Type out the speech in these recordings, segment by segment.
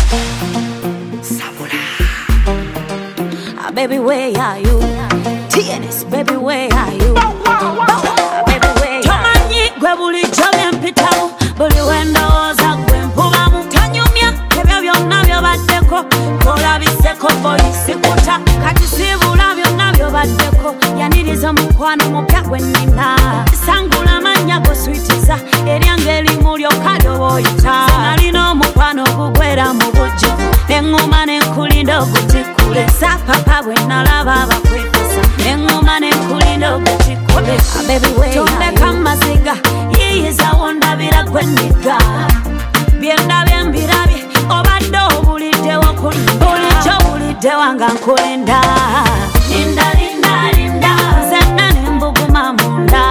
Baby, where are you? TNS, baby, where are you? Baby, where are you? Tomanyi gwe bulijjo byempitamu buli wendowooza gwe mpubamu tanyumya ebyo byonna byobaddeko kolabiseko boyisikuta kati sibula byonna byobaddeko yaniriza mukwano mupya gwe nnina sangula amannya goswitiza eryange erimu lyokka ly'oboyita nalina omukwano ogugwera mu bujjuvu neŋŋuma nenkulinda ogutikule sapapa bwe nalaba abakwekasa neŋŋuma nenkulinda ogutikule tondeka maziga yiyiza wondabira gwe nniga byendabye mbirabye obadde obuliddewo kulinda bulijjo buliddewa nga nkulinda linda linda linda zenna nembuguma munda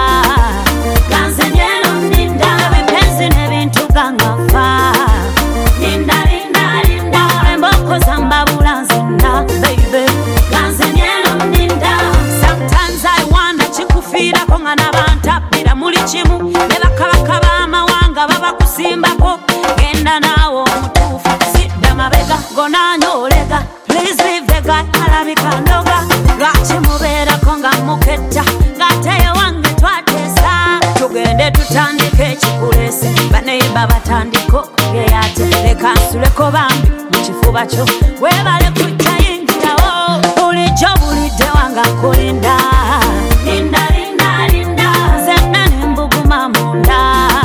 ganze nyeno nninda bipenzi n'ebintu gangafa linda linda linda emboko zambabula nzenna baby ganze nyeno nninda sometimes I wonder chikufiirako nga nabantappira muli kimu ne bakabaka b'amawanga babakusimbako genda naawe omutuufu sidda mabega gonanyolega please leave the guy alabika ndoga lwaki mubeerako nga muketta ng'ate ewange twateesa tugende tutandika ekikuleese baneiba batandika okugeyate leka nsuleko bambi mu kifuba kyo weebale kujja yingirawo bulijjo buliddewa nga nkulinda linda linda linda zenna nembuguma munda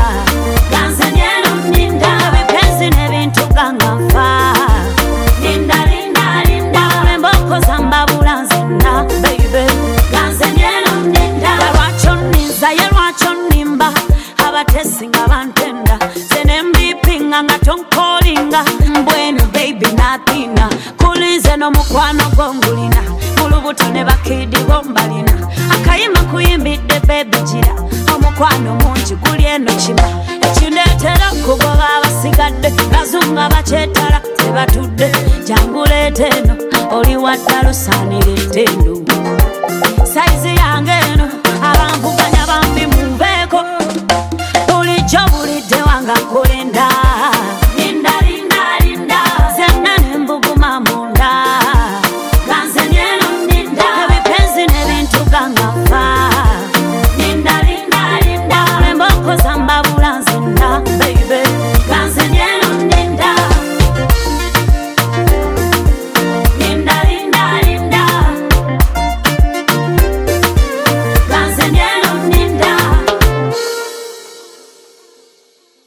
ganze nyeno nninda bipenzi n'ebintu gangafa linda linda linda emboko zambabula nzenna baby ganze nyeno nninda lwakyo nninza ye lwakyo nnimba abatesi nga bantenda senembipinga nga tonkolinga mbwenu baby nathina kulize n'omukwano gwongulina mulubuto ne bakidi bombalina akayima kuyimbidde baby gira omukwano mungi guli eno kima ekindeetera kugoba abasigadde bazunga bakyetala tebatudde janguleeta eno oli wadda lusaanira ettendo saizi